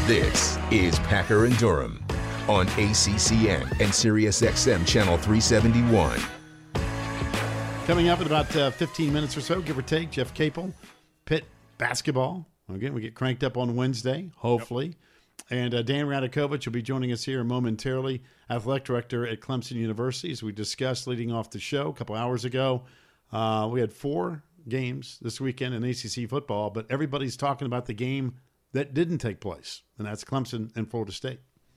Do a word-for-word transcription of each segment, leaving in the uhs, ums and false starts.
This is Packer and Durham on A C C N and Sirius X M Channel three seventy-one. Coming up in about uh, fifteen minutes or so, give or take, Jeff Capel, Pitt basketball. Again, we get cranked up on Wednesday, hopefully. Yep. And uh, Dan Radakovich will be joining us here momentarily, athletic director at Clemson University, as we discussed leading off the show a couple hours ago. Uh, we had four games this weekend in A C C football, but everybody's talking about the game that didn't take place, and that's Clemson and Florida State.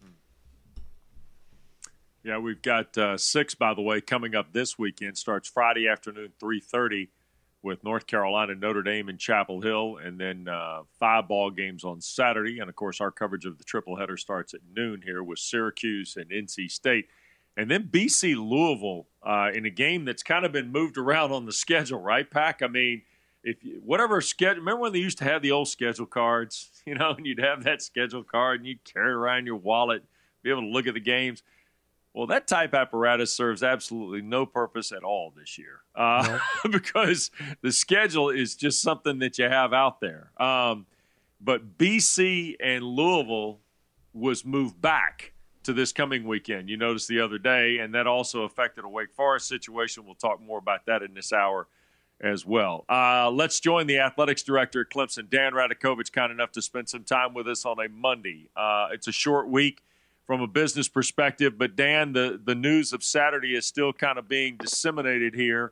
Yeah, we've got uh, six, by the way, coming up this weekend. Starts Friday afternoon, three thirty, with North Carolina, Notre Dame, and Chapel Hill, and then uh, five ball games on Saturday. And, of course, our coverage of the triple header starts at noon here with Syracuse and N C State. And then B C Louisville uh, in a game that's kind of been moved around on the schedule, right, Pack? I mean, if you, whatever schedule – remember when they used to have the old schedule cards, you know, and you'd have that schedule card and you'd carry it around your wallet, be able to look at the games. Well, that type apparatus serves absolutely no purpose at all this year uh, no. because the schedule is just something that you have out there. Um, but B C and Louisville was moved back to this coming weekend. You noticed the other day, and that also affected a Wake Forest situation. We'll talk more about that in this hour as well. Uh, let's join the athletics director at Clemson, Dan Radakovich, kind enough to spend some time with us on a Monday. Uh, it's a short week from a business perspective, but Dan, the, the news of Saturday is still kind of being disseminated here.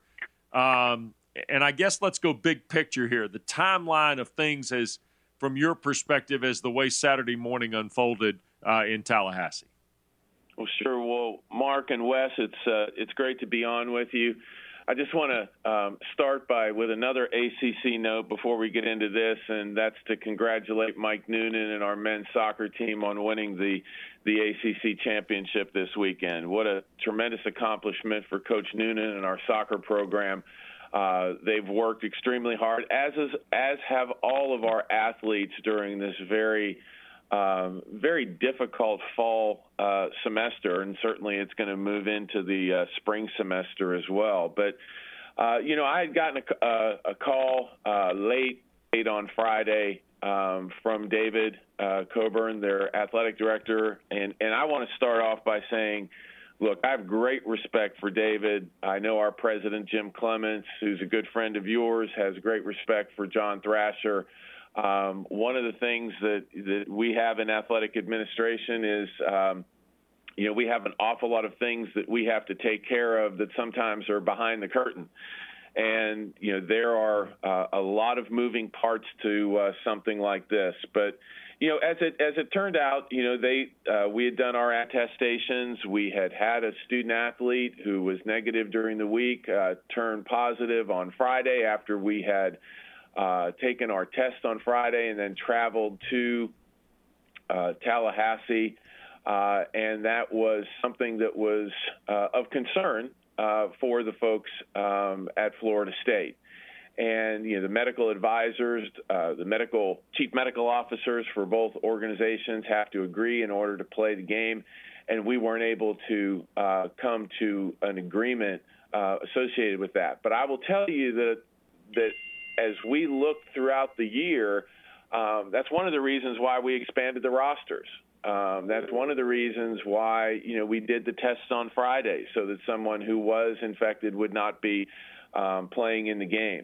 Um, and I guess let's go big picture here. The timeline of things as from your perspective as the way Saturday morning unfolded uh, in Tallahassee. Well, sure. Well, Mark and Wes, it's uh, it's great to be on with you. I just want to um, start by with another A C C note before we get into this, and that's to congratulate Mike Noonan and our men's soccer team on winning the the A C C championship this weekend. What a tremendous accomplishment for Coach Noonan and our soccer program. Uh, they've worked extremely hard, as is, as have all of our athletes during this very Um, very difficult fall uh, semester, and certainly it's going to move into the uh, spring semester as well. But, uh, you know, I had gotten a, a, a call uh, late, late on Friday um, from David uh, Coburn, their athletic director, and, and I want to start off by saying, look, I have great respect for David. I know our president, Jim Clements, who's a good friend of yours, has great respect for John Thrasher. Um, one of the things that, that we have in athletic administration is, um, you know, we have an awful lot of things that we have to take care of that sometimes are behind the curtain. And, you know, there are uh, a lot of moving parts to uh, something like this. But, you know, as it as it turned out, you know, they uh, we had done our attestations. We had had a student athlete who was negative during the week uh, turn positive on Friday after we had Uh, taken our test on Friday and then traveled to uh, Tallahassee. Uh, and that was something that was uh, of concern uh, for the folks um, at Florida State. And, you know, the medical advisors, uh, the medical chief medical officers for both organizations have to agree in order to play the game. And we weren't able to uh, come to an agreement uh, associated with that. But I will tell you that that as we look throughout the year, um, that's one of the reasons why we expanded the rosters. Um, that's one of the reasons why, you know, we did the tests on Friday so that someone who was infected would not be um, playing in the game.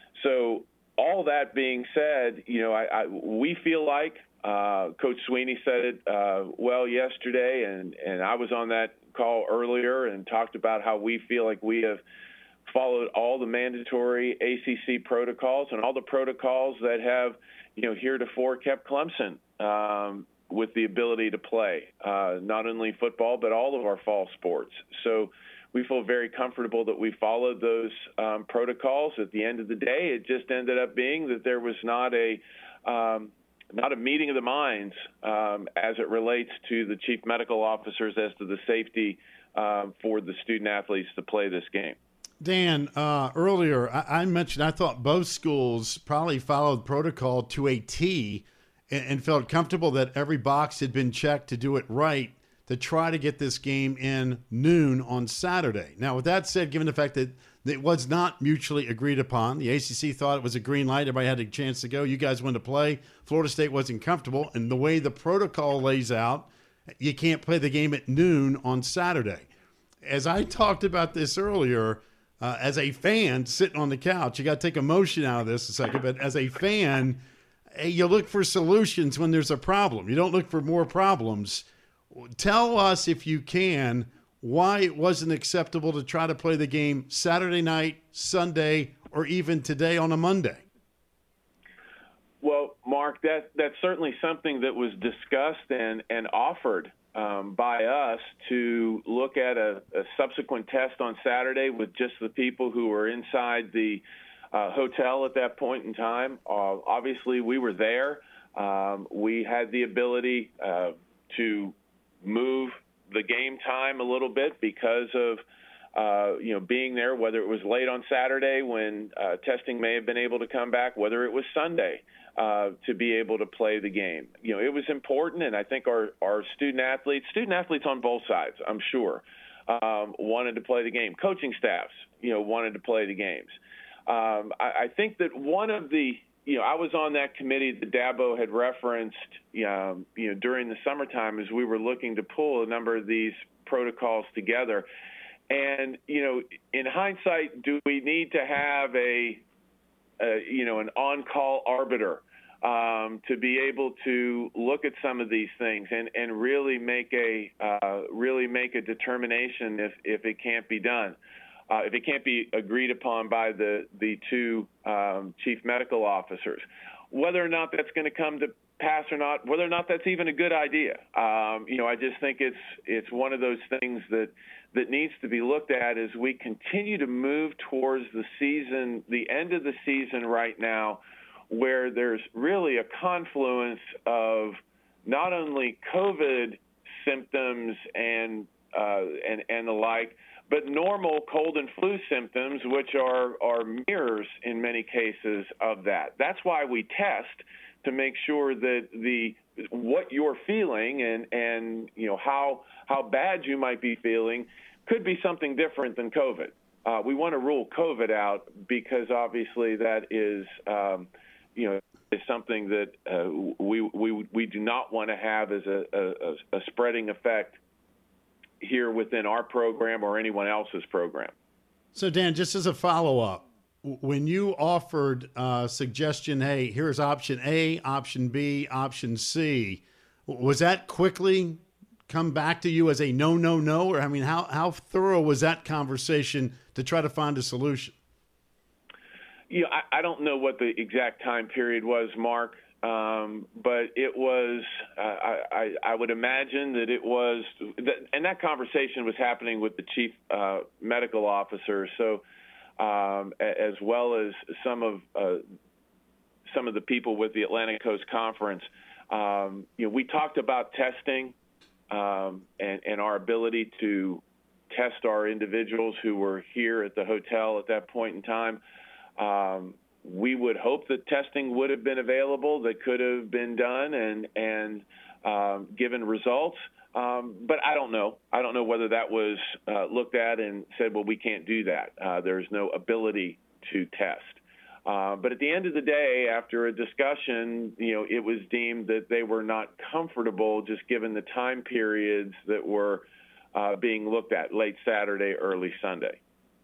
So all that being said, you know, I, I, we feel like uh, Coach Sweeney said it uh, well yesterday, and, and I was on that call earlier and talked about how we feel like we have followed all the mandatory A C C protocols and all the protocols that have, you know, heretofore kept Clemson um, with the ability to play, uh, not only football, but all of our fall sports. So we feel very comfortable that we followed those um, protocols. At the end of the day, it just ended up being that there was not a um, not a meeting of the minds um, as it relates to the chief medical officers as to the safety um, for the student athletes to play this game. Dan, uh, earlier I, I mentioned I thought both schools probably followed protocol to a T and, and felt comfortable that every box had been checked to do it right to try to get this game in noon on Saturday. Now, with that said, given the fact that It was not mutually agreed upon. The A C C thought it was a green light. Everybody had a chance to go. You guys went to play. Florida State wasn't comfortable. And the way the protocol lays out, you can't play the game at noon on Saturday. As I talked about this earlier, uh, as a fan sitting on the couch, you got to take emotion out of this a second, but as a fan, hey, you look for solutions when there's a problem. You don't look for more problems. Tell us, if you can, why it wasn't acceptable to try to play the game Saturday night, Sunday, or even today on a Monday. Well, Mark, that that's certainly something that was discussed and, and offered um, by us to look at a, a subsequent test on Saturday with just the people who were inside the uh, hotel at that point in time. Uh, obviously, we were there. Um, we had the ability uh, to move the game time a little bit because of uh, you know being there, whether it was late on Saturday when uh, testing may have been able to come back, whether it was Sunday uh, to be able to play the game. You know, it was important, and I think our, our student athletes, student athletes on both sides, I'm sure, um, wanted to play the game. Coaching staffs, you know, wanted to play the games. Um, I, I think that one of the You know, I was on that committee that Dabo had referenced, um, you know, during the summertime as we were looking to pull a number of these protocols together. And, you know, in hindsight, do we need to have a, a you know, an on-call arbiter um, to be able to look at some of these things and, and really make a uh, really make a determination if, if it can't be done? Uh, if it can't be agreed upon by the, the two um, chief medical officers, whether or not that's going to come to pass or not, whether or not that's even a good idea. Um, you know, I just think it's it's one of those things that, that needs to be looked at as we continue to move towards the season, the end of the season right now, where there's really a confluence of not only COVID symptoms and uh, and and the like, but normal cold and flu symptoms, which are, are mirrors in many cases of that. That's why we test, to make sure that the what you're feeling and, and you know how how bad you might be feeling could be something different than COVID. Uh, we want to rule COVID out because obviously that is um, you know is something that uh, we we we do not want to have as a, a, a spreading effect here within our program or anyone else's program. So, Dan, just as a follow-up, when you offered uh, suggestion, hey, here's option A, option B, option C, was that quickly come back to you as a no, no, no? Or, I mean, how, how thorough was that conversation to try to find a solution? You know, I, I don't know what the exact time period was, Mark. Um, but it was, uh, I, I, I would imagine that it was, that, and that conversation was happening with the chief uh, medical officer, so um, as well as some of uh, some of the people with the Atlantic Coast Conference. Um, you know, we talked about testing um, and, and our ability to test our individuals who were here at the hotel at that point in time. Um, We would hope that testing would have been available, that could have been done and and um, given results. Um, but I don't know. I don't know whether that was uh, looked at and said, well, we can't do that. Uh, there's no ability to test. Uh, but at the end of the day, after a discussion, you know, it was deemed that they were not comfortable just given the time periods that were uh, being looked at, late Saturday, early Sunday.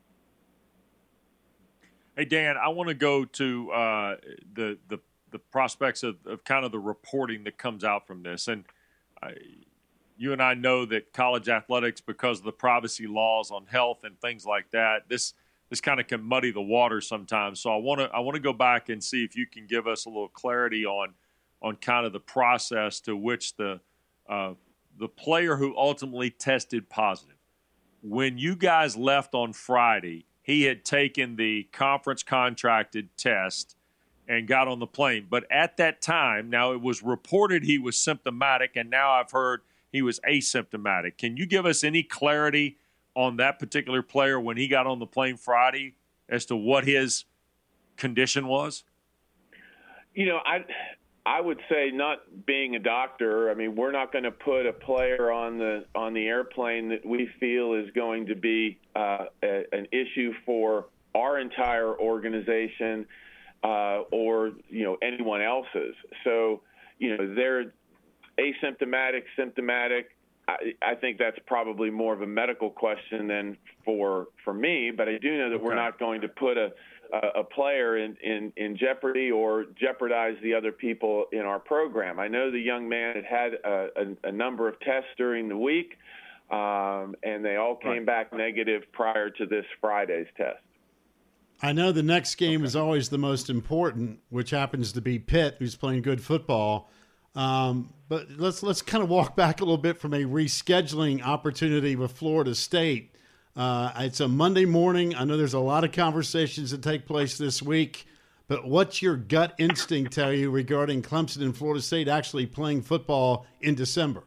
Hey, Dan, I want to go to uh, the, the the prospects of, of kind of the reporting that comes out from this. And I, you and I know that college athletics, because of the privacy laws on health and things like that, this this kind of can muddy the water sometimes. So I want to I want to go back and see if you can give us a little clarity on on kind of the process to which the uh, the player who ultimately tested positive, when you guys left on Friday, he had taken the conference contracted test and got on the plane. But at that time, now it was reported he was symptomatic, and now I've heard he was asymptomatic. Can you give us any clarity on that particular player when he got on the plane Friday as to what his condition was? You know, I I would say, not being a doctor, I mean, we're not going to put a player on the on the airplane that we feel is going to be uh, a, an issue for our entire organization uh, or, you know, anyone else's. So, you know, they're asymptomatic, symptomatic. I, I think that's probably more of a medical question than for for me, but I do know that okay. we're not going to put a a player in, in, in jeopardy or jeopardize the other people in our program. I know the young man had had a, a, a number of tests during the week, um, and they all came right. back negative prior to this Friday's test. I know the next game okay. is always the most important, which happens to be Pitt, who's playing good football. Um, but let's let's kind of walk back a little bit from a rescheduling opportunity with Florida State. Uh, it's a Monday morning. I know there's a lot of conversations that take place this week, but what's your gut instinct tell you regarding Clemson and Florida State actually playing football in December?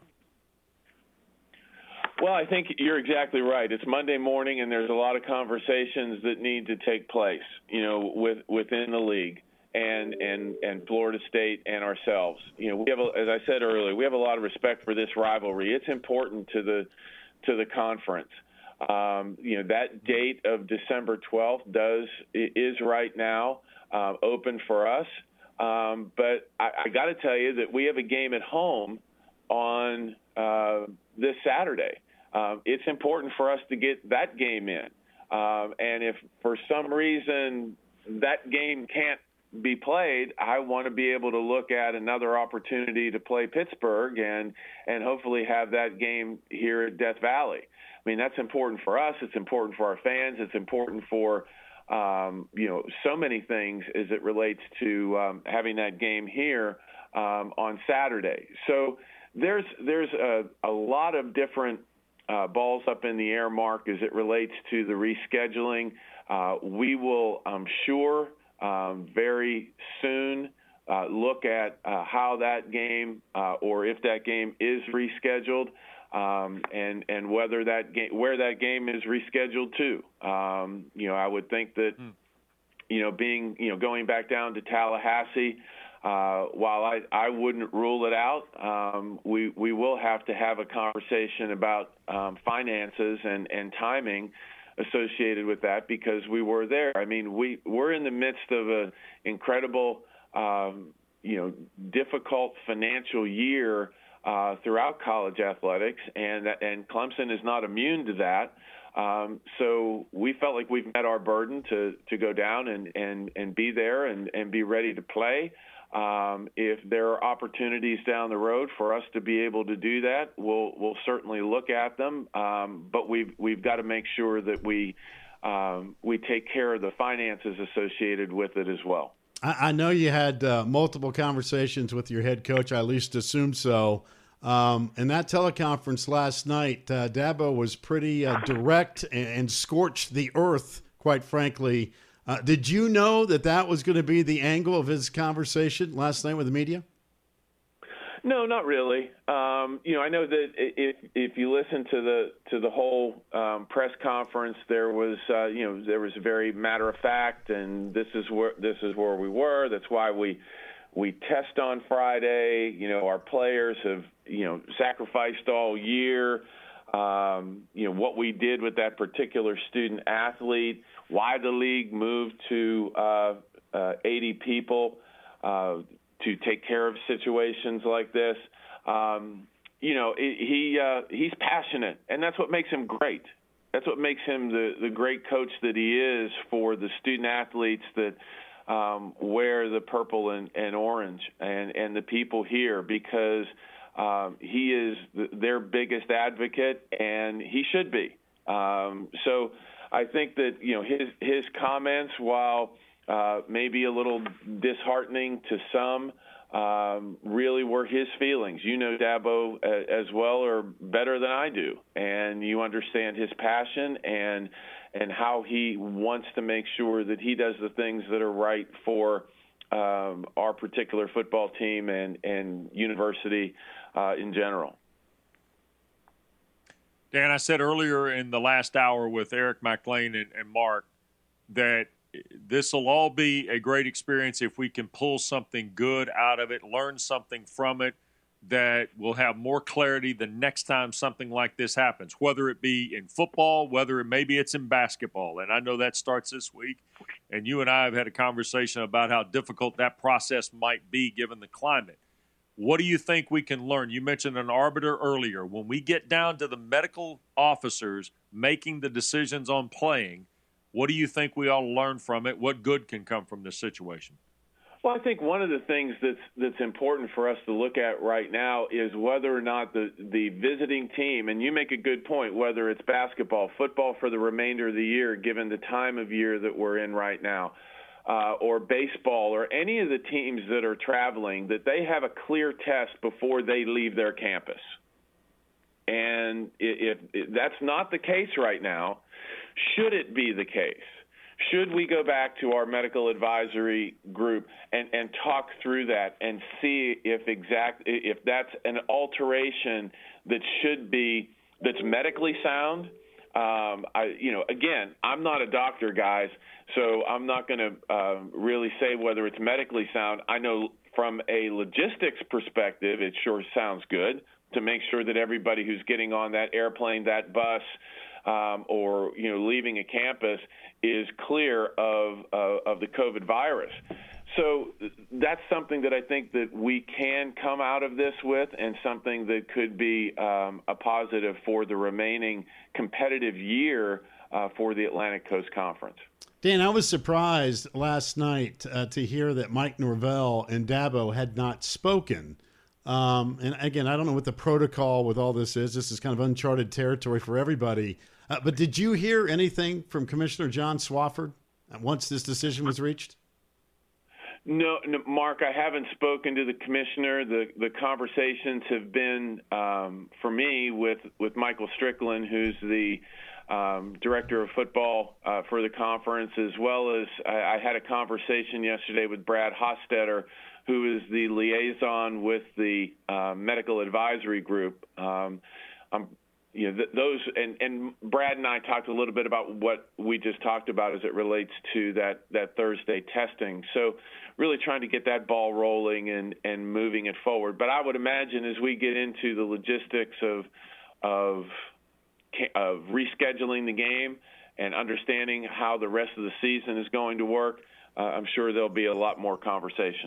Well, I think you're exactly right. It's Monday morning, and there's a lot of conversations that need to take place, you know, with, within the league and, and, and Florida State and ourselves. You know, we have, a, as I said earlier, we have a lot of respect for this rivalry. It's important to the to the conference. Um, you know, that date of December twelfth does is right now uh, open for us. Um, but I, I got to tell you that we have a game at home on uh, this Saturday. Um, it's important for us to get that game in. Um, and if for some reason that game can't be played, I want to be able to look at another opportunity to play Pittsburgh and, and hopefully have that game here at Death Valley. I mean, that's important for us. It's important for our fans. It's important for, um, you know, so many things as it relates to um, having that game here um, on Saturday. So there's there's a, a lot of different uh, balls up in the air, Mark, as it relates to the rescheduling. Uh, we will, I'm sure, um, very soon uh, look at uh, how that game uh, or if that game is rescheduled. Um, and and whether that game, where that game is rescheduled to, um, you know, I would think that, mm. you know, being, you know, going back down to Tallahassee, uh, while I, I wouldn't rule it out, um, we we will have to have a conversation about um, finances and, and timing associated with that because we were there. I mean, we we're in the midst of an incredible, um, you know, difficult financial year. Uh, throughout college athletics, and and Clemson is not immune to that. Um, so we felt like we've met our burden to to go down and, and, and be there and, and be ready to play. Um, if there are opportunities down the road for us to be able to do that, we'll we'll certainly look at them. Um, but we've we've got to make sure that we um, we take care of the finances associated with it as well. I know you had uh, multiple conversations with your head coach. I at least assumed so. Um, in that teleconference last night, uh, Dabo was pretty uh, direct and, and scorched the earth, quite frankly. Uh, did you know that that was going to be the angle of his conversation last night with the media? No, not really. Um, you know, I know that if if you listen to the to the whole um, press conference, there was uh, you know there was very matter of fact, and this is where this is where we were. That's why we we test on Friday. You know, our players have you know sacrificed all year. Um, you know what we did with that particular student athlete. Why the league moved to uh, uh, eighty people. Uh, to take care of situations like this. Um, you know, he uh, he's passionate, and that's what makes him great. That's what makes him the, the great coach that he is for the student athletes that um, wear the purple and, and orange and, and the people here because um, he is the, their biggest advocate, and he should be. Um, so I think that, you know, his, his comments, while Uh, maybe a little disheartening to some, um, really were his feelings. You know Dabo uh, as well or better than I do, and you understand his passion and and how he wants to make sure that he does the things that are right for um, our particular football team and, and university uh, in general. Dan, I said earlier in the last hour with Eric McLean and, and Mark that this will all be a great experience if we can pull something good out of it, learn something from it that will have more clarity the next time something like this happens, whether it be in football, whether it maybe it's in basketball. And I know that starts this week. And you and I have had a conversation about how difficult that process might be given the climate. What do you think we can learn? You mentioned an arbiter earlier. When we get down to the medical officers making the decisions on playing, what do you think we ought to learn from it? What good can come from this situation? Well, I think one of the things that's that's important for us to look at right now is whether or not the, the visiting team, and you make a good point, whether it's basketball, football for the remainder of the year, given the time of year that we're in right now, uh, or baseball, or any of the teams that are traveling, that they have a clear test before they leave their campus. And if, if that's not the case right now, should it be the case? Should we go back to our medical advisory group and, and talk through that and see if exact if that's an alteration that should be that's medically sound? Um, I, you know, again, I'm not a doctor, guys, so I'm not going to uh, really say whether it's medically sound. I know from a logistics perspective, it sure sounds good to make sure that everybody who's getting on that airplane, that bus, um, or you know, leaving a campus is clear of uh, of the COVID virus. So that's something that I think that we can come out of this with, and something that could be um, a positive for the remaining competitive year uh, for the Atlantic Coast Conference. Dan, I was surprised last night uh, to hear that Mike Norvell and Dabo had not spoken. Um, and again, I don't know what the protocol with all this is. This is kind of uncharted territory for everybody. Uh, but did you hear anything from Commissioner John Swofford once this decision was reached? No, no, Mark, I haven't spoken to the commissioner. The the conversations have been, um, for me, with, with Michael Strickland, who's the um, director of football uh, for the conference, as well as I, I had a conversation yesterday with Brad Hostetter, who is the liaison with the uh, medical advisory group. Um, I'm You know, th- those and, and Brad and I talked a little bit about what we just talked about as it relates to that, that Thursday testing. So really trying to get that ball rolling and, and moving it forward. But I would imagine as we get into the logistics of of, of rescheduling the game and understanding how the rest of the season is going to work, uh, I'm sure there'll be a lot more conversation.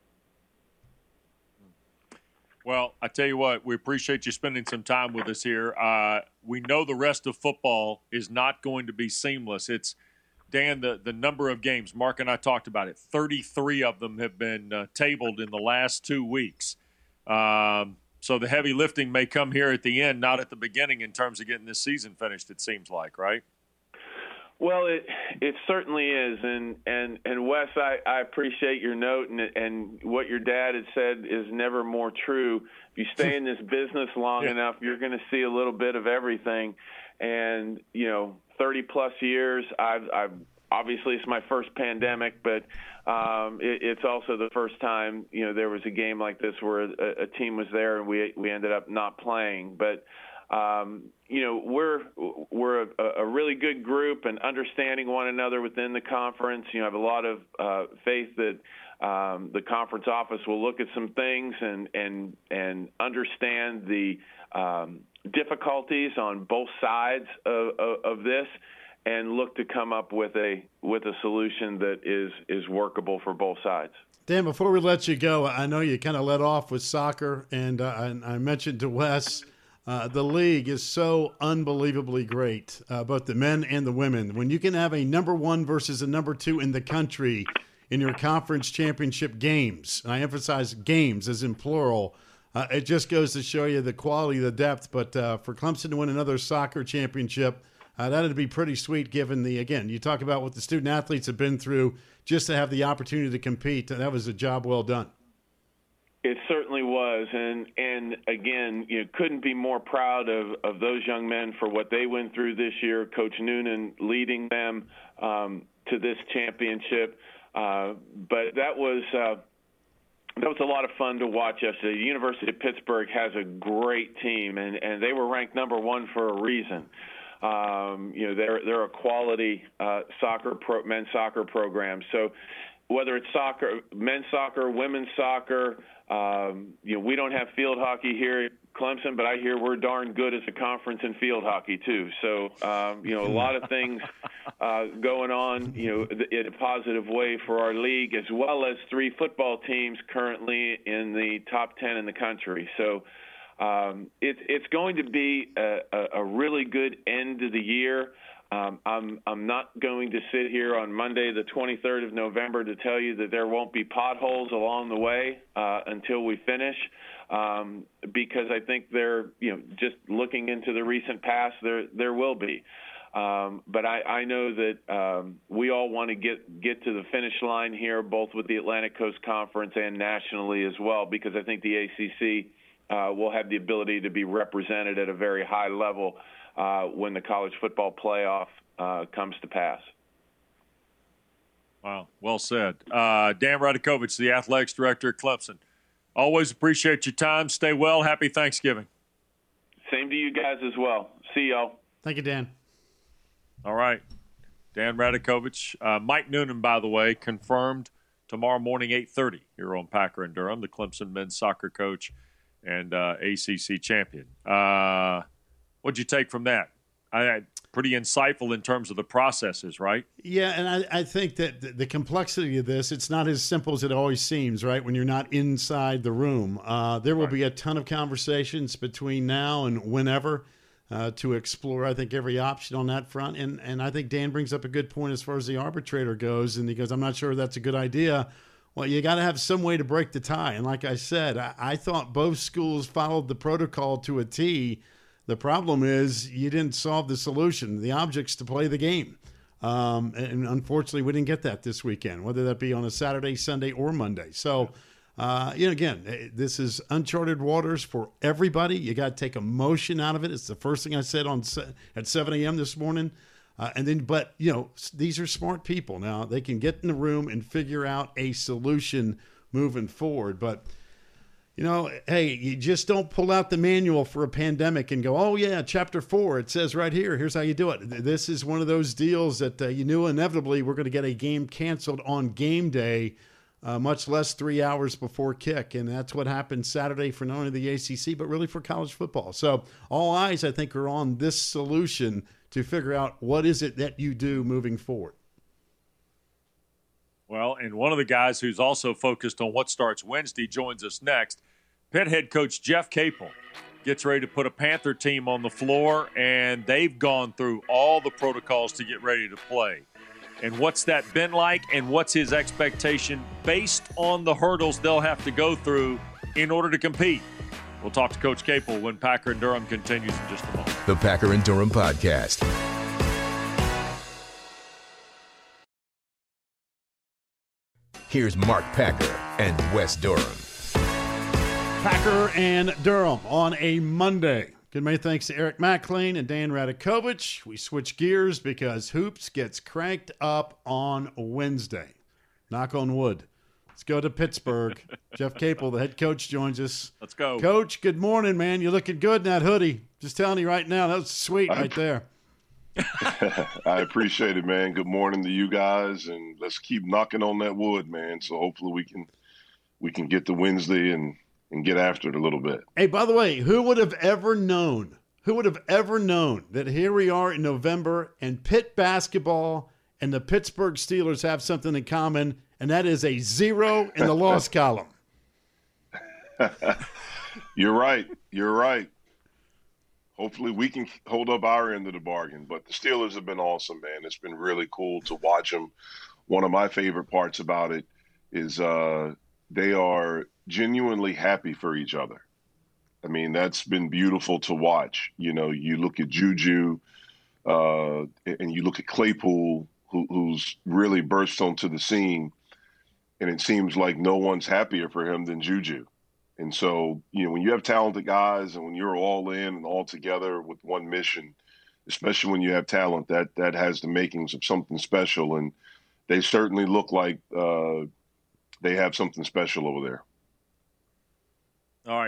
Well, I tell you what, we appreciate you spending some time with us here. Uh, we know the rest of football is not going to be seamless. It's, Dan, the, the number of games, Mark and I talked about it, thirty-three of them have been uh, tabled in the last two weeks. Um, so the heavy lifting may come here at the end, not at the beginning in terms of getting this season finished, it seems like, right? Well, it it certainly is, and and and Wes, I, I appreciate your note, and and what your dad had said is never more true. If you stay in this business long yeah. enough, you're going to see a little bit of everything, and you know, thirty plus years. I've, I've obviously it's my first pandemic, but um, it, it's also the first time you know there was a game like this where a, a team was there and we we ended up not playing, but. Um, you know, we're we're a, a really good group and understanding one another within the conference. You know, I have a lot of uh, faith that um, the conference office will look at some things and and and understand the um, difficulties on both sides of, of, of this, and look to come up with a with a solution that is is workable for both sides. Dan, before we let you go, I know you kind of let off with soccer, and uh, I, I mentioned to Wes. Uh, the league is so unbelievably great, uh, both the men and the women. When you can have a number one versus a number two in the country in your conference championship games, and I emphasize games as in plural, uh, it just goes to show you the quality, the depth. But uh, for Clemson to win another soccer championship, uh, that would be pretty sweet given the, again, you talk about what the student athletes have been through just to have the opportunity to compete. That was a job well done. It certainly was, and and again, you know, couldn't be more proud of, of those young men for what they went through this year. Coach Noonan leading them um, to this championship, uh, but that was uh, that was a lot of fun to watch yesterday. The University of Pittsburgh has a great team, and, and they were ranked number one for a reason. Um, you know, they're they're a quality uh, soccer pro, men's soccer program. So whether it's soccer, men's soccer, women's soccer, um, you know, we don't have field hockey here at Clemson, but I hear we're darn good as a conference in field hockey too. So, um, you know, a lot of things uh, going on, you know, in a positive way for our league, as well as three football teams currently in the top ten in the country. So um, it, it's going to be a, a really good end of the year. Um, I'm I'm not going to sit here on Monday, the twenty-third of November, to tell you that there won't be potholes along the way uh, until we finish, um, because I think there, you know, just looking into the recent past, there there will be. Um, but I, I know that um, we all want to get get to the finish line here, both with the Atlantic Coast Conference and nationally as well, because I think the A C C uh, will have the ability to be represented at a very high level Uh, when the college football playoff uh, comes to pass. Wow, well said. Uh, Dan Radakovich, the athletics director at Clemson. Always appreciate your time. Stay well. Happy Thanksgiving. Same to you guys as well. See y'all. Thank you, Dan. All right. Dan Radakovich. Uh, Mike Noonan, by the way, confirmed tomorrow morning, eight thirty here on Packer and Durham, the Clemson men's soccer coach and uh, A C C champion. Uh What'd you take from that? I, pretty insightful in terms of the processes, right? Yeah, and I, I think that the, the complexity of this, it's not as simple as it always seems, right, when you're not inside the room. Uh, there will right. be a ton of conversations between now and whenever uh, to explore, I think, every option on that front. And, and I think Dan brings up a good point as far as the arbitrator goes, and he goes, I'm not sure that's a good idea. Well, you got to have some way to break the tie. And like I said, I, I thought both schools followed the protocol to a T. The problem is you didn't solve the solution. The object's to play the game. Um, and unfortunately, we didn't get that this weekend, whether that be on a Saturday, Sunday, or Monday. So, uh, you know, again, this is uncharted waters for everybody. You got to take emotion out of it. It's the first thing I said on at seven a.m. this morning. Uh, and then, but, you know, these are smart people. Now, they can get in the room and figure out a solution moving forward. But, you know, hey, you just don't pull out the manual for a pandemic and go, oh, yeah, chapter four, it says right here, here's how you do it. This is one of those deals that uh, you knew inevitably we're going to get a game canceled on game day, uh, much less three hours before kick. And that's what happened Saturday for not only the A C C, but really for college football. So all eyes, I think, are on this solution to figure out what is it that you do moving forward. Well, and one of the guys who's also focused on what starts Wednesday joins us next. Pitt head coach Jeff Capel gets ready to put a Panther team on the floor, and they've gone through all the protocols to get ready to play. And what's that been like, and what's his expectation based on the hurdles they'll have to go through in order to compete? We'll talk to Coach Capel when Packer and Durham continues in just a moment. The Packer and Durham Podcast. Here's Mark Packer and Wes Durham. Packer and Durham on a Monday. Good many thanks to Eric McLean and Dan Radakovich. We switch gears because Hoops gets cranked up on Wednesday. Knock on wood. Let's go to Pittsburgh. Jeff Capel, the head coach, joins us. Let's go. Coach, good morning, man. You're looking good in that hoodie. Just telling you right now, that was sweet right there. I appreciate it, man. Good morning to you guys, and let's keep knocking on that wood, man. So hopefully we can we can get to Wednesday and, and get after it a little bit. Hey, by the way, who would have ever known, who would have ever known that here we are in November and Pitt basketball and the Pittsburgh Steelers have something in common, and that is a zero in the loss column. You're right. You're right. Hopefully we can hold up our end of the bargain. But the Steelers have been awesome, man. It's been really cool to watch them. One of my favorite parts about it is uh, they are genuinely happy for each other. I mean, that's been beautiful to watch. You know, you look at Juju uh, and you look at Claypool, who, who's really burst onto the scene, and it seems like no one's happier for him than Juju. And so, you know, when you have talented guys and when you're all in and all together with one mission, especially when you have talent, that that has the makings of something special. And they certainly look like uh, they have something special over there. All right.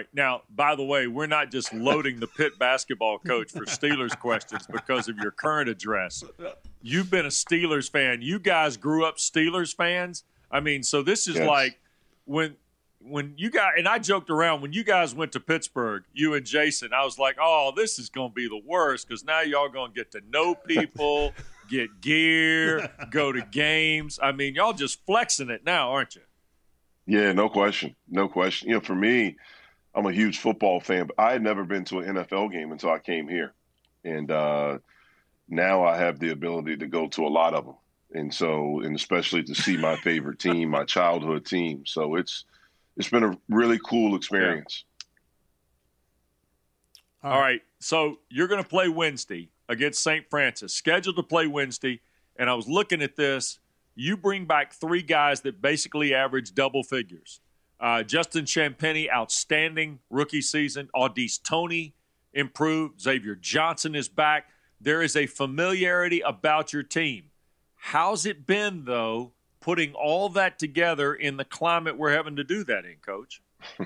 right. Now, by the way, we're not just loading the Pitt basketball coach for Steelers questions because of your current address. You've been a Steelers fan. You guys grew up Steelers fans. I mean, so this is yes. like when when you guys – and I joked around. When you guys went to Pittsburgh, you and Jason, I was like, oh, this is going to be the worst because now y'all going to get to know people, get gear, go to games. I mean, y'all just flexing it now, aren't you? Yeah, no question. No question. You know, for me, I'm a huge football fan, but I had never been to an N F L game until I came here. And uh, now I have the ability to go to a lot of them. And so, and especially to see my favorite team, my childhood team. So it's it's been a really cool experience. Yeah. All right. So you're going to play Wednesday against Saint Francis, scheduled to play Wednesday. And I was looking at this. You bring back three guys that basically average double figures. Uh, Justin Champagnie, outstanding rookie season. Audice Toney improved. Xavier Johnson is back. There is a familiarity about your team. How's it been, though, putting all that together in the climate we're having to do that in, Coach?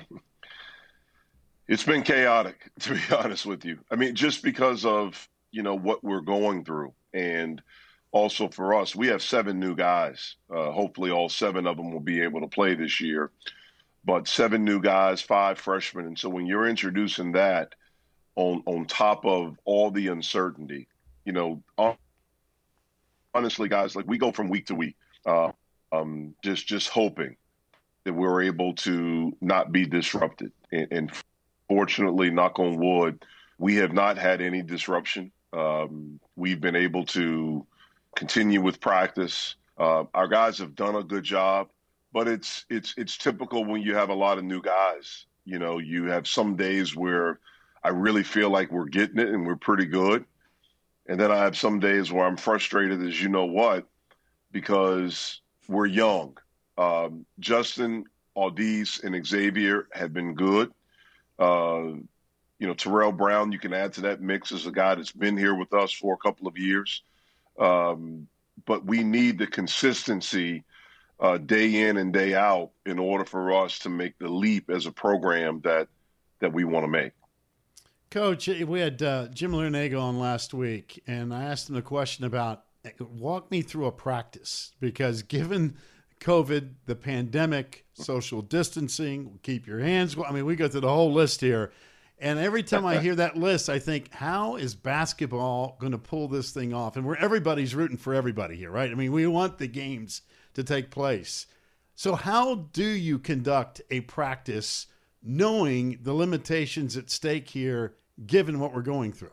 It's been chaotic, to be honest with you. I mean, just because of, you know, what we're going through. And also for us, we have seven new guys. Uh, hopefully all seven of them will be able to play this year. But seven new guys, five freshmen. And so when you're introducing that on on top of all the uncertainty, you know, honestly, guys, like we go from week to week, uh, um, just just hoping that we're able to not be disrupted. And, and fortunately, knock on wood, we have not had any disruption. Um, we've been able to continue with practice. Uh, our guys have done a good job, but it's it's it's typical when you have a lot of new guys. You know, you have some days where I really feel like we're getting it and we're pretty good. And then I have some days where I'm frustrated as you know what, because we're young. Um, Justin, Audice, and Xavier have been good. Uh, you know, Terrell Brown, you can add to that mix as a guy that's been here with us for a couple of years. Um, but we need the consistency uh, day in and day out in order for us to make the leap as a program that that we want to make. Coach, we had uh, Jim Larinaga on last week, and I asked him a question about walk me through a practice, because given COVID, the pandemic, social distancing, keep your hands. I mean, we go through the whole list here. And every time I hear that list, I think, how is basketball going to pull this thing off? And where everybody's rooting for everybody here, right? I mean, we want the games to take place. So how do you conduct a practice knowing the limitations at stake here, given what we're going through?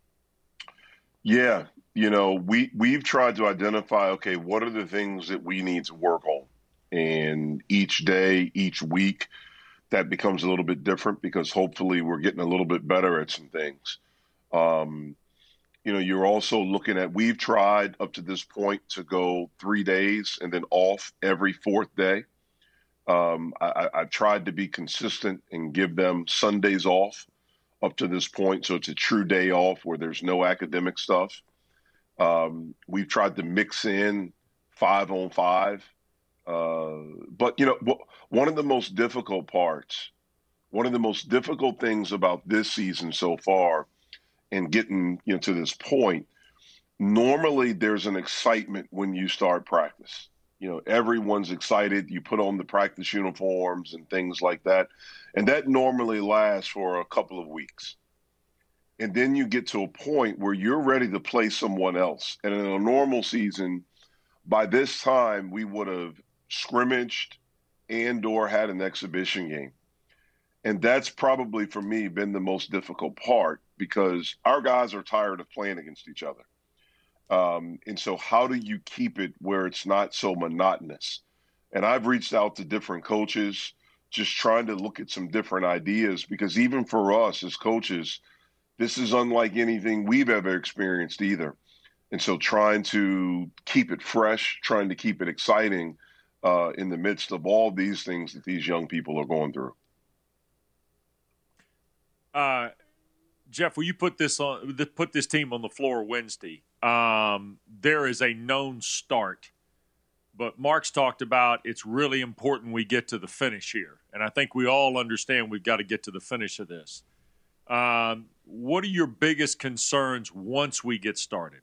Yeah, you know, we, we've tried to identify, okay, what are the things that we need to work on? And each day, each week, that becomes a little bit different because hopefully we're getting a little bit better at some things. Um, you know, you're also looking at, we've tried up to this point to go three days and then off every fourth day. Um, I, I've tried to be consistent and give them Sundays off up to this point. So it's a true day off where there's no academic stuff. Um, we've tried to mix in five on five. Uh, but, you know, one of the most difficult parts, one of the most difficult things about this season so far and getting, you know, to this point, normally there's an excitement when you start practice. You know, everyone's excited. You put on the practice uniforms and things like that. And that normally lasts for a couple of weeks. And then you get to a point where you're ready to play someone else. And in a normal season, by this time, we would have scrimmaged and or had an exhibition game. And that's probably, for me, been the most difficult part because our guys are tired of playing against each other. Um, and so how do you keep it where it's not so monotonous? And I've reached out to different coaches, just trying to look at some different ideas, because even for us as coaches, this is unlike anything we've ever experienced either. And so trying to keep it fresh, trying to keep it exciting uh, in the midst of all these things that these young people are going through. Uh, Jeff, will you put this on? Put this team on the floor Wednesday? Um, there is a known start but Mark's talked about it's really important we get to the finish here. And I think we all understand we've got to get to the finish of this. Um, what are your biggest concerns once we get started?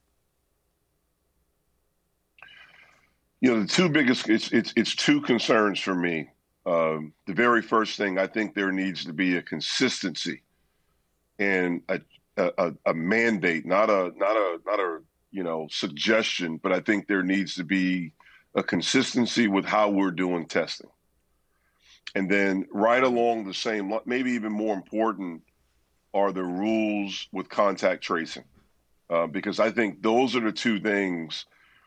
You know, the two biggest, it's, it's, it's two concerns for me. Um, the very first thing, I think there needs to be a consistency and a, a, a mandate, not a, not a, not a, you know, suggestion, but I think there needs to be a consistency with how we're doing testing. And then right along the same, maybe even more important, are the rules with contact tracing. Uh, because I think those are the two things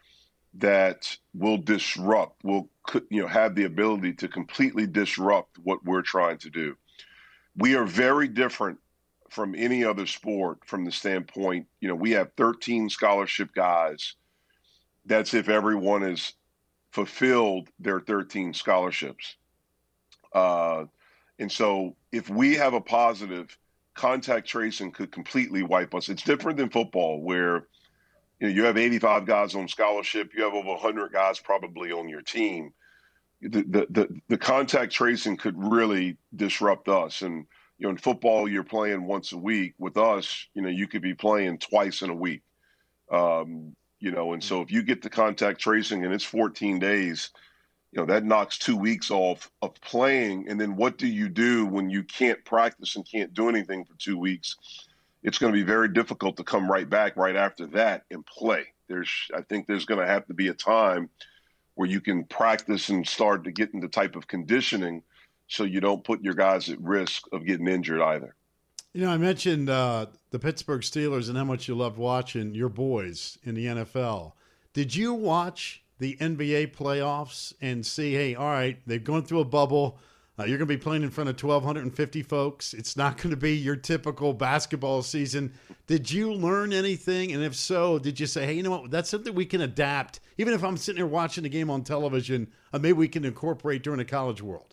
that will disrupt, will you know have the ability to completely disrupt what we're trying to do. We are very different from any other sport from the standpoint, you know, we have thirteen scholarship guys. That's if everyone has fulfilled their thirteen scholarships. Uh, and so if we have a positive, contact tracing could completely wipe us. It's different than football where you know, you have eighty-five guys on scholarship. You have over one hundred guys probably on your team. The, the the the contact tracing could really disrupt us. And you know, in football, you're playing once a week. With us, you know, you could be playing twice in a week. Um, you know, and so if you get the contact tracing and it's fourteen days, you know, that knocks two weeks off of playing. And then what do you do when you can't practice and can't do anything for two weeks? It's going to be very difficult to come right back right after that and play. There's, I think there's going to have to be a time where you can practice and start to get into type of conditioning so you don't put your guys at risk of getting injured either. You know, I mentioned uh, the Pittsburgh Steelers and how much you loved watching your boys in the N F L. Did you watch the N B A playoffs and see, hey, all right, they've gone through a bubble. Uh, you're going to be playing in front of twelve fifty folks. It's not going to be your typical basketball season. Did you learn anything? And if so, did you say, hey, you know what, that's something we can adapt. Even if I'm sitting here watching the game on television, uh, maybe we can incorporate during the college world.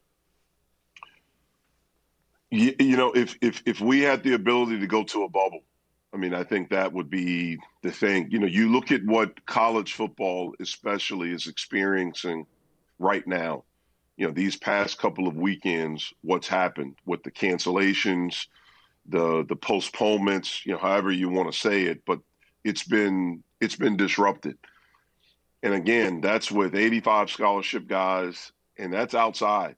You, you know, if, if, if we had the ability to go to a bubble, I mean, I think that would be the thing. You know, you look at what college football especially is experiencing right now. You know, these past couple of weekends, what's happened with the cancellations, the the postponements, you know, however you want to say it, but it's been it's been disrupted. And again, that's with eighty-five scholarship guys, and that's outside.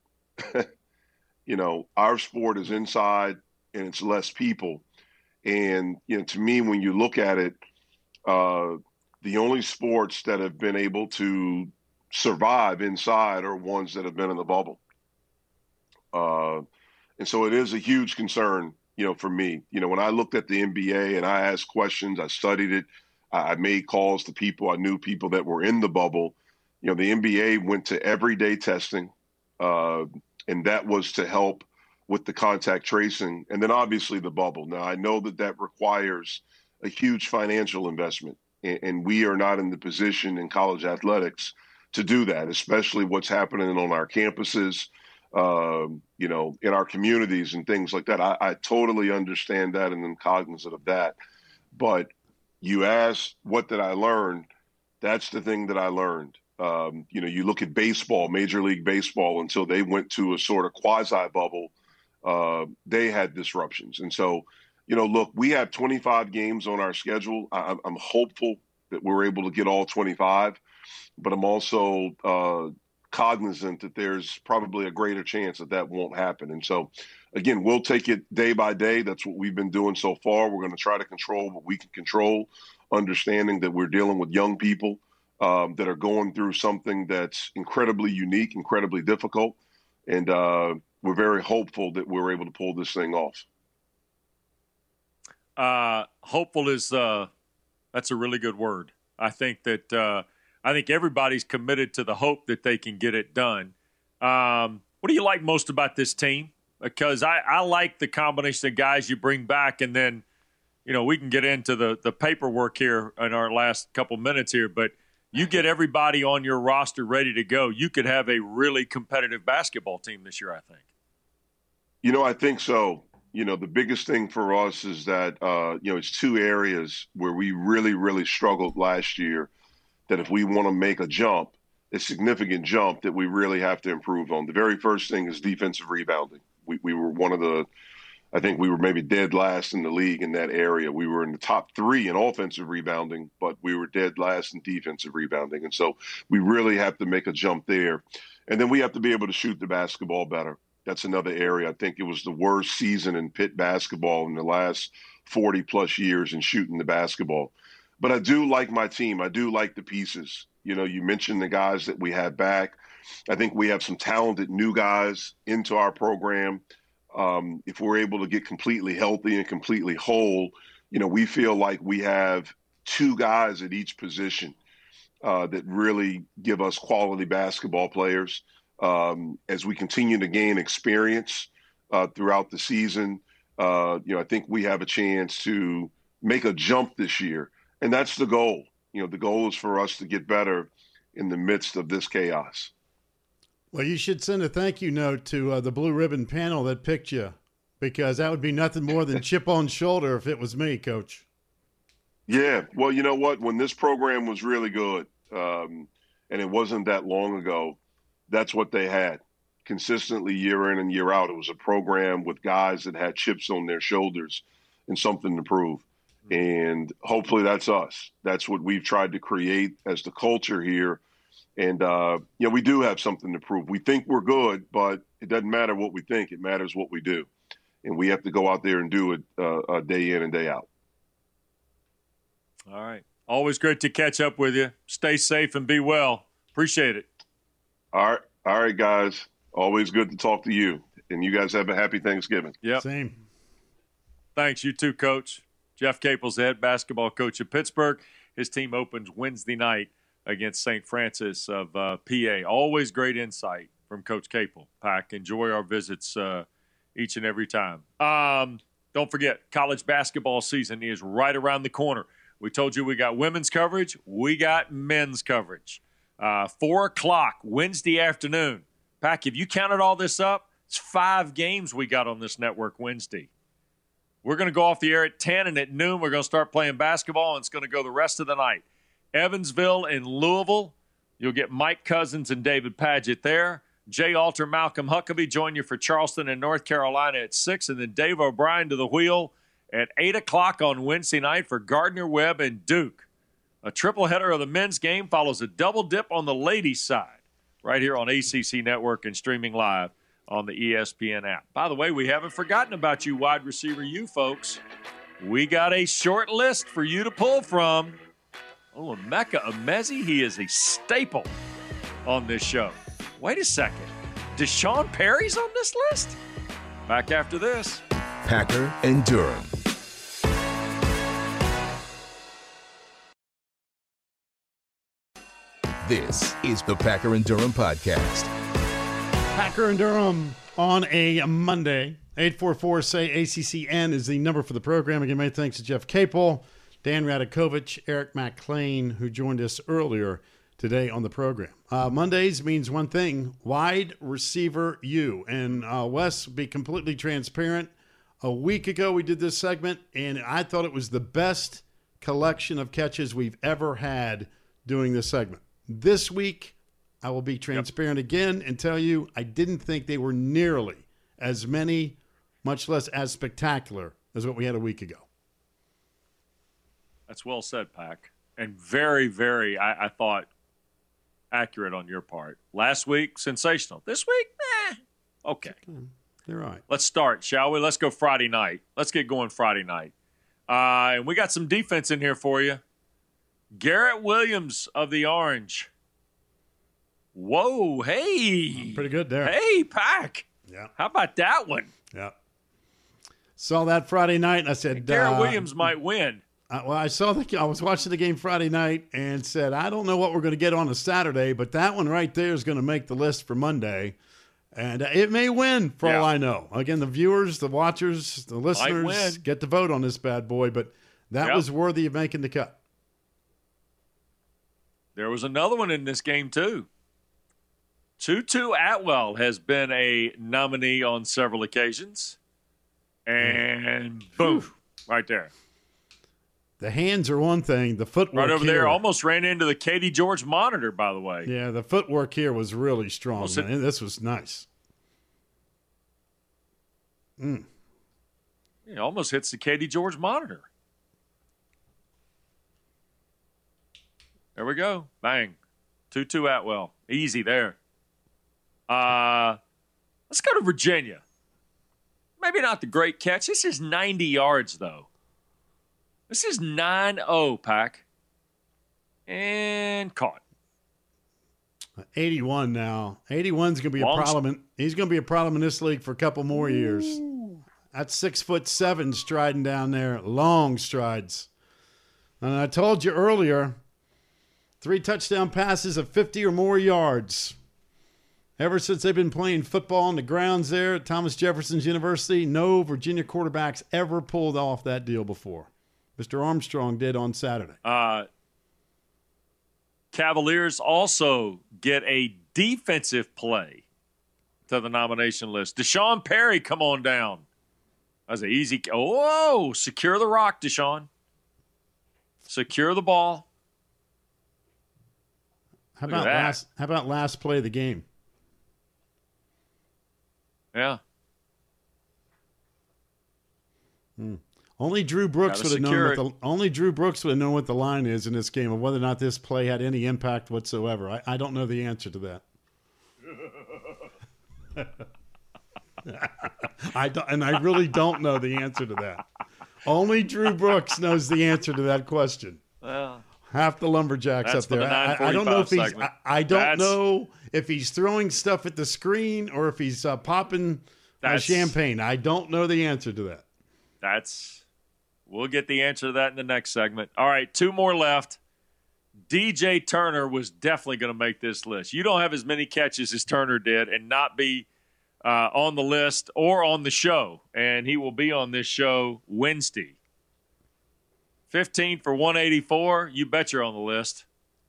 You know, our sport is inside and it's less people. And, you know, to me, when you look at it, uh, the only sports that have been able to survive inside are ones that have been in the bubble. Uh, and so it is a huge concern, you know, for me. You know, when I looked at the N B A and I asked questions, I studied it, I made calls to people, I knew people that were in the bubble. You know, the N B A went to everyday testing, uh, and that was to help with the contact tracing. And then obviously the bubble. Now, I know that that requires a huge financial investment, and, and we are not in the position in college athletics to do that, especially what's happening on our campuses, um, you know, in our communities and things like that. I, I totally understand that and am cognizant of that. But you ask, what did I learn? That's the thing that I learned. Um, you know, you look at baseball, Major League Baseball, until they went to a sort of quasi bubble, uh, they had disruptions. And so, you know, look, we have twenty-five games on our schedule. I, I'm hopeful that we're able to get all twenty-five, but I'm also uh, cognizant that there's probably a greater chance that that won't happen. And so, again, we'll take it day by day. That's what we've been doing so far. We're going to try to control what we can control, understanding that we're dealing with young people um, that are going through something that's incredibly unique, incredibly difficult. And uh, we're very hopeful that we're able to pull this thing off. Uh, hopeful is uh, that's a really good word. I think that uh, I think everybody's committed to the hope that they can get it done. Um, what do you like most about this team? Because I, I like the combination of guys you bring back, and then, you know, we can get into the, the paperwork here in our last couple minutes here, but you get everybody on your roster ready to go. You could have a really competitive basketball team this year, I think. You know, I think so. You know, the biggest thing for us is that, uh, you know, it's two areas where we really, really struggled last year that if we want to make a jump, a significant jump that we really have to improve on. The very first thing is defensive rebounding. We we were one of the, I think we were maybe dead last in the league in that area. We were in the top three in offensive rebounding, but we were dead last in defensive rebounding. And so we really have to make a jump there. And then we have to be able to shoot the basketball better. That's another area. I think it was the worst season in Pitt basketball in the last forty plus years in shooting the basketball. But I do like my team. I do like the pieces. You know, you mentioned the guys that we have back. I think we have some talented new guys into our program. Um, if we're able to get completely healthy and completely whole, you know, we feel like we have two guys at each position uh, that really give us quality basketball players. Um, as we continue to gain experience uh, throughout the season, uh, you know, I think we have a chance to make a jump this year. And that's the goal. You know, the goal is for us to get better in the midst of this chaos. Well, you should send a thank you note to uh, the Blue Ribbon panel that picked you, because that would be nothing more than chip on shoulder if it was me, Coach. Yeah. Well, you know what? When this program was really good, um, and it wasn't that long ago, that's what they had consistently year in and year out. It was a program with guys that had chips on their shoulders and something to prove. And hopefully that's us. That's what we've tried to create as the culture here. And, uh, you know, we do have something to prove. We think we're good, but it doesn't matter what we think. It matters what we do. And we have to go out there and do it uh, uh, day in and day out. All right. Always great to catch up with you. Stay safe and be well. Appreciate it. All right. All right, guys. Always good to talk to you. And you guys have a happy Thanksgiving. Yep. Same. Thanks. You too, Coach. Jeff Capel's the head basketball coach of Pittsburgh. His team opens Wednesday night against Saint Francis of uh, P A. Always great insight from Coach Capel. Pack, enjoy our visits uh, each and every time. Um, don't forget, college basketball season is right around the corner. We told you we got women's coverage. We got men's coverage. Uh, four o'clock Wednesday afternoon. Pack, if you counted all this up, it's five games we got on this network Wednesday. We're going to go off the air at ten, and at noon we're going to start playing basketball, and it's going to go the rest of the night. Evansville and Louisville, you'll get Mike Cousins and David Padgett there. Jay Alter, Malcolm Huckabee join you for Charleston and North Carolina at six, and then Dave O'Brien to the wheel at eight o'clock on Wednesday night for Gardner-Webb and Duke. A triple header of the men's game follows a double dip on the ladies' side right here on A C C Network and streaming live on the E S P N app. By the way, we haven't forgotten about you, wide receiver, you folks. We got a short list for you to pull from. Oh, Emeka Emezi, he is a staple on this show. Wait a second. Deshaun Perry's on this list? Back after this. Packer and Durham. This is the Packer and Durham podcast. Packer and Durham on a Monday. eight four four, S A Y, A C C N is the number for the program. Again, many thanks to Jeff Capel, Dan Radakovich, Eric McClain, who joined us earlier today on the program. Uh, Mondays means one thing, wide receiver you. And uh, Wes, be completely transparent. A week ago we did this segment, and I thought it was the best collection of catches we've ever had doing this segment. This week, I will be transparent yep. again and tell you I didn't think they were nearly as many, much less as spectacular as what we had a week ago. That's well said, Pack. And very, very, I, I thought, accurate on your part. Last week, sensational. This week, eh, okay. You're right. Let's start, shall we? Let's go Friday night. Let's get going Friday night. Uh, and we got some defense in here for you. Garrett Williams of the Orange. Whoa, hey. Pretty good there. Hey, Pack. Yeah. How about that one? Yeah. Saw that Friday night, and I said, and Garrett uh, Williams might win. Uh, well, I saw the. I was watching the game Friday night and said, I don't know what we're going to get on a Saturday, but that one right there is going to make the list for Monday. And uh, it may win for yeah. all I know. Again, the viewers, the watchers, the listeners get to vote on this bad boy, but that yep. was worthy of making the cut. There was another one in this game, too. Tutu Atwell has been a nominee on several occasions. And boom, right there. The hands are one thing. The footwork right over here, there, almost ran into the Katie George monitor, by the way. Yeah, the footwork here was really strong. Hit, this was nice. Mm. It almost hits the Katie George monitor. There we go. Bang. two two Atwell. Easy there. Uh, let's go to Virginia. Maybe not the great catch. This is ninety yards, though. This is nine oh, Pack. And caught. eighty-one now. eighty-one's going to be Long a problem. In, he's going to be a problem in this league for a couple more years. Ooh. That's six foot seven striding down there. Long strides. And I told you earlier, three touchdown passes of fifty or more yards. Ever since they've been playing football on the grounds there at Thomas Jefferson's University, no Virginia quarterbacks ever pulled off that deal before. Mister Armstrong did on Saturday. Uh, Cavaliers also get a defensive play to the nomination list. Deshaun Perry, come on down. That's an easy. Oh, secure the rock, Deshaun. Secure the ball. How about last? How about last play of the game? Yeah. Hmm. Only Drew Brooks would have known what the only Drew Brooks would have known what the line is in this game, and whether or not this play had any impact whatsoever. I, I don't know the answer to that. I don't, and I really don't know the answer to that. Only Drew Brooks knows the answer to that question. Well, half the lumberjacks up there. The I, I don't know if he's. I, I don't that's, know if he's throwing stuff at the screen or if he's uh, popping uh, champagne. I don't know the answer to that. That's. We'll get the answer to that in the next segment. All right, two more left. D J Turner was definitely going to make this list. You don't have as many catches as Turner did and not be uh, on the list or on the show, and he will be on this show Wednesday. fifteen for one eighty-four. You bet you're on the list.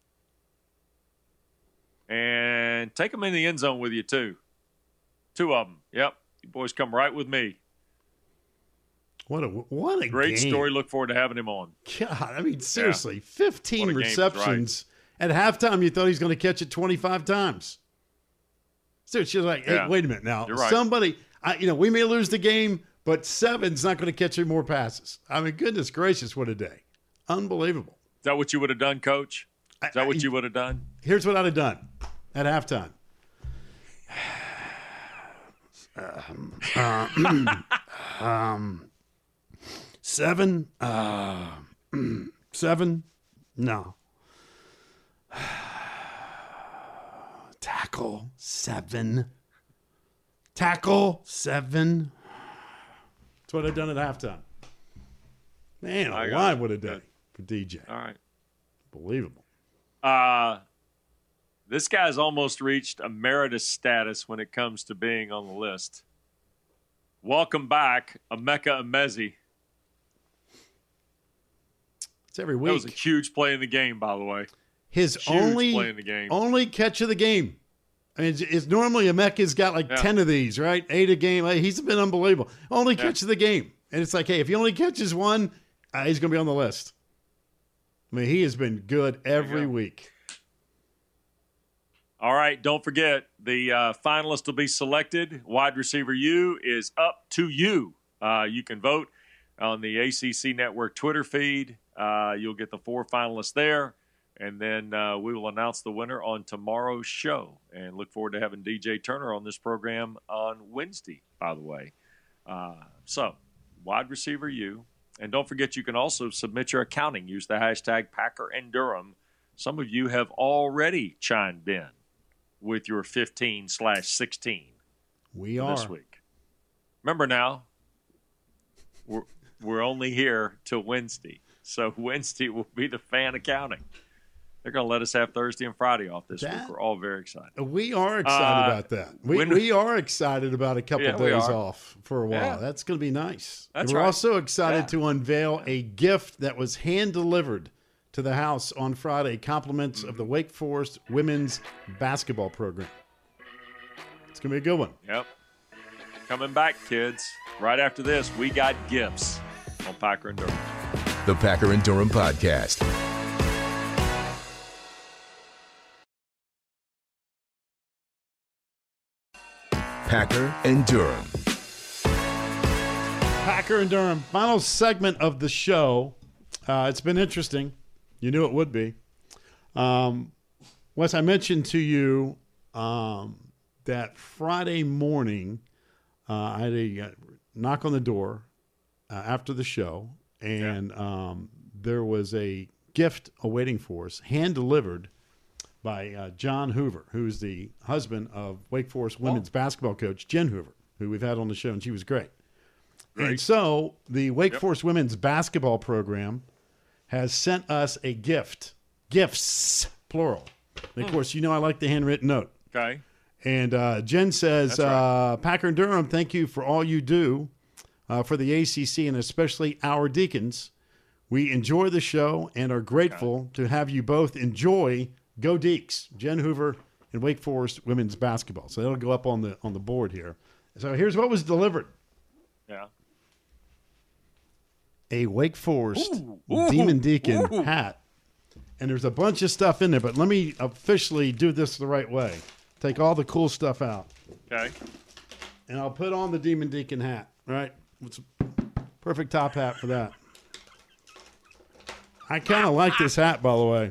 And take them in the end zone with you, too. Two of them. Yep. You boys come right with me. What a what a great game. story. Look forward to having him on. God, I mean, seriously, yeah. fifteen receptions. Right. At halftime, you thought he was going to catch it twenty-five times. So she's like, hey, yeah. wait a minute now. Right. Somebody, I, you know, we may lose the game, but seven's not going to catch any more passes. I mean, goodness gracious, what a day. Unbelievable. Is that what you would have done, Coach? Is that I, what you would have done? Here's what I'd have done at halftime. um, uh, um, seven, uh, seven, no. Tackle, seven. Tackle, seven. That's what I've done at halftime. Man, alive, what a day for D J. All right. Unbelievable. Uh, this guy's almost reached emeritus status when it comes to being on the list. Welcome back, Emeka Emezi. It's every week. That was a huge play in the game, by the way. His huge only play in the game. only catch of the game. I mean, it's, it's normally Emeka's got like yeah. ten of these, right? Eight a game. He's been unbelievable. Only yeah. catch of the game. And it's like, hey, if he only catches one, uh, he's going to be on the list. I mean, he has been good every go. week. All right, don't forget, the uh, finalist will be selected. Wide receiver U is up to you. Uh, you can vote on the A C C Network Twitter feed. Uh, you'll get the four finalists there, and then uh, we will announce the winner on tomorrow's show. And look forward to having D J Turner on this program on Wednesday, by the way. Uh, so, wide receiver U. And don't forget, you can also submit your accounting. Use the hashtag Packer and Durham. Some of you have already chimed in with your fifteen slash sixteen. We are. This week. Remember now, we're, we're only here till Wednesday. So Wednesday will be the fan accounting. They're going to let us have Thursday and Friday off this that, week. We're all very excited. We are excited uh, about that. We when, we are excited about a couple yeah, of days off for a while. Yeah. That's going to be nice. That's and we're right. also excited yeah. to unveil a gift that was hand-delivered to the house on Friday, compliments of the Wake Forest women's basketball program. It's going to be a good one. Yep. Coming back, kids. Right after this, we got gifts on Packer and Durham. the Packer and Durham Podcast. Packer and Durham. Packer and Durham. Final segment of the show. Uh, it's been interesting. You knew it would be. Um, Wes, I mentioned to you um, that Friday morning uh, I had a uh, knock on the door uh, after the show, and yeah. um, there was a gift awaiting for us, hand-delivered by uh, John Hoover, who's the husband of Wake Forest women's oh. basketball coach Jen Hoover, who we've had on the show, and she was great. great. And so the Wake yep. Forest women's basketball program has sent us a gift. Gifts, plural. And of course, you know I like the handwritten note. Okay. And uh, Jen says, right. uh, Packer and Durham, thank you for all you do uh, for the A C C and especially our Deacons. We enjoy the show and are grateful okay. to have you both enjoy Go Deeks, Jen Hoover and Wake Forest women's basketball. So that'll go up on the on the board here. So here's what was delivered. Yeah. A Wake Forest ooh, ooh, Demon Deacon ooh. hat. And there's a bunch of stuff in there, but let me officially do this the right way. Take all the cool stuff out. Okay. And I'll put on the Demon Deacon hat, right? It's a perfect top hat for that. I kind of like this hat, by the way.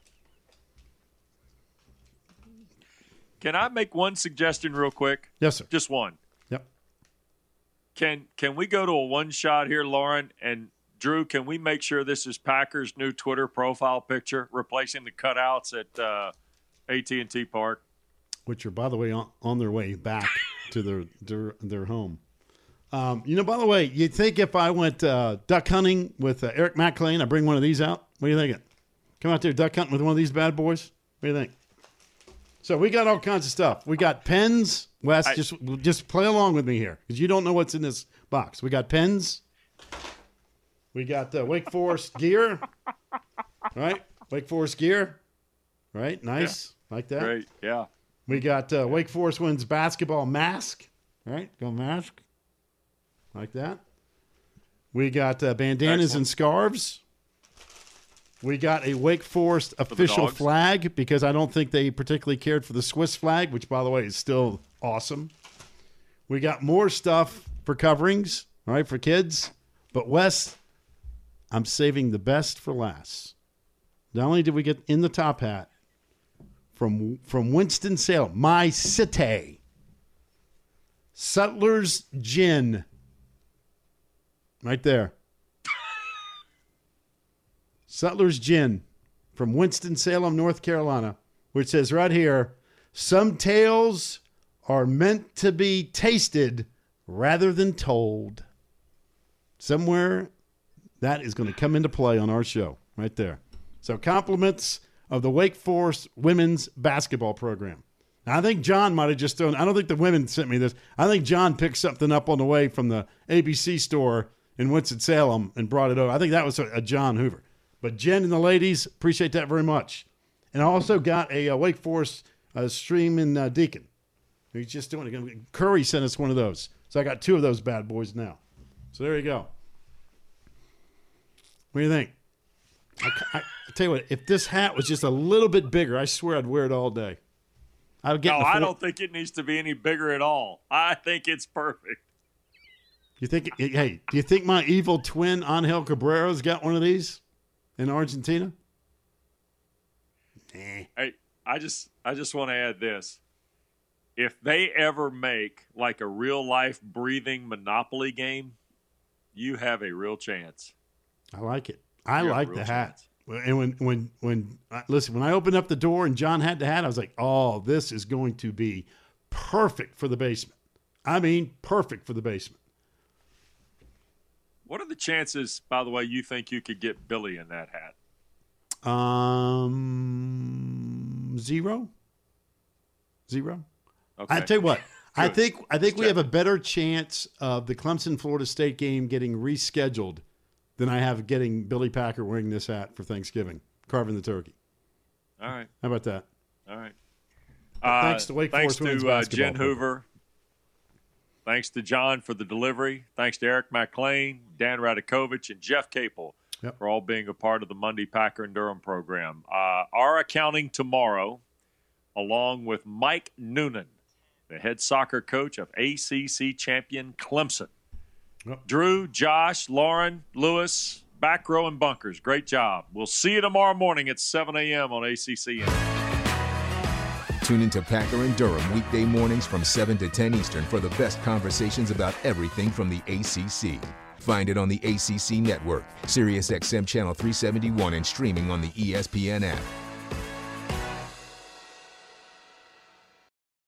Can I make one suggestion real quick? Yes, sir. Just one. Yep. Can Can we go to a one shot here, Lauren? And Drew, can we make sure this is Packers' new Twitter profile picture, replacing the cutouts at uh, A T and T Park? Which are, by the way, on, on their way back to their their, their home. Um, you know, by the way, you'd think if I went uh, duck hunting with uh, Eric McLean, I bring one of these out? What are you thinking? Come out there duck hunting with one of these bad boys? What do you think? So we got all kinds of stuff. We got pens. Wes, I, just just play along with me here because you don't know what's in this box. We got pens. We got uh, Wake Forest gear. Right? Wake Forest gear. Right? Nice. Yeah. Like that. Great. Yeah. We got uh, Wake Forest women's basketball mask. Right? Go mask. Like that. We got uh, bandanas Excellent. and scarves. We got a Wake Forest official flag because I don't think they particularly cared for the Swiss flag, which, by the way, is still awesome. We got more stuff for coverings, all right, for kids. But, Wes, I'm saving the best for last. Not only did we get in the top hat from, from Winston-Salem, my city, Sutler's Gin, right there. Sutler's Gin from Winston-Salem, North Carolina, which says right here, some tales are meant to be tasted rather than told. Somewhere that is going to come into play on our show right there. So compliments of the Wake Forest women's basketball program. Now, I think John might have just thrown, I don't think the women sent me this. I think John picked something up on the way from the A B C store in Winston-Salem and brought it over. I think that was a, a John Hoover. But Jen and the ladies, appreciate that very much. And I also got a, a Wake Forest uh, streaming uh, Deacon. He's just doing it. Curry sent us one of those. So I got two of those bad boys now. So there you go. What do you think? I, I, I tell you what, if this hat was just a little bit bigger, I swear I'd wear it all day. I would get. No, I don't think it needs to be any bigger at all. I think it's perfect. You think? Hey, do you think my evil twin Angel Cabrera's got one of these? In Argentina? Hey, I just I just want to add this. If they ever make like a real life breathing Monopoly game, you have a real chance. I like it. I you like the hat. Chance. And when when when listen, when I opened up the door and John had the hat, I was like, "Oh, this is going to be perfect for the basement." I mean, perfect for the basement. What are the chances, by the way, you think you could get Billy in that hat? Um, zero. Zero. Okay. I tell you what, I think I think Just we check. have a better chance of the Clemson Florida State game getting rescheduled than I have getting Billy Packer wearing this hat for Thanksgiving, carving the turkey. All right. How about that? All right. Uh, thanks to Wake thanks Forest women's to uh, basketball Jen program. Hoover. Thanks to John for the delivery. Thanks to Eric McLean, Dan Radakovich, and Jeff Capel yep. for all being a part of the Monday Packer and Durham program. Uh, our accounting tomorrow, along with Mike Noonan, the head soccer coach of A C C champion Clemson. Yep. Drew, Josh, Lauren, Lewis, back row and bunkers. Great job. We'll see you tomorrow morning at seven a.m. on A C C N. Tune into Packer and Durham weekday mornings from seven to ten Eastern for the best conversations about everything from the A C C. Find it on the A C C Network, Sirius X M Channel three seventy-one, and streaming on the E S P N app.